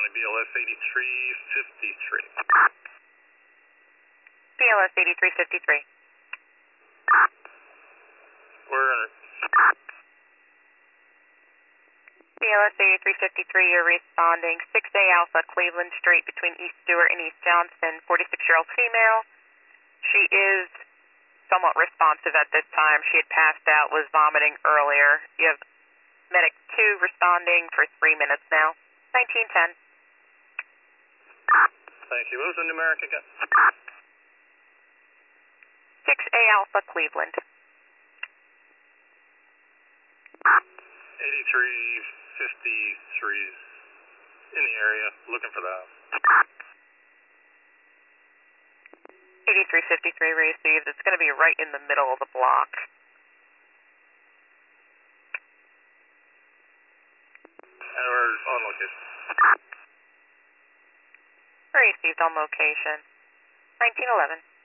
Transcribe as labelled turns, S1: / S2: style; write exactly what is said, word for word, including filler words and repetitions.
S1: responding B L S eighty-three fifty-three.
S2: B L S eighty-three fifty-three.
S1: We're
S2: B L S eighty-three fifty-three, you're responding six A Alpha Cleveland Street between East Stewart and East Johnston, forty-six-year-old female. She is somewhat responsive at this time. She had passed out, was vomiting earlier. You have Medic two responding for three minutes now. nineteen ten.
S1: Thank you. What was the numeric again?
S2: six A Alpha Cleveland.
S1: eighty-three fifty-three in the area, looking for that.
S2: eighty-three fifty-three received. It's going to be right in the middle of the block.
S1: And we're on location.
S2: Received on location. nineteen eleven.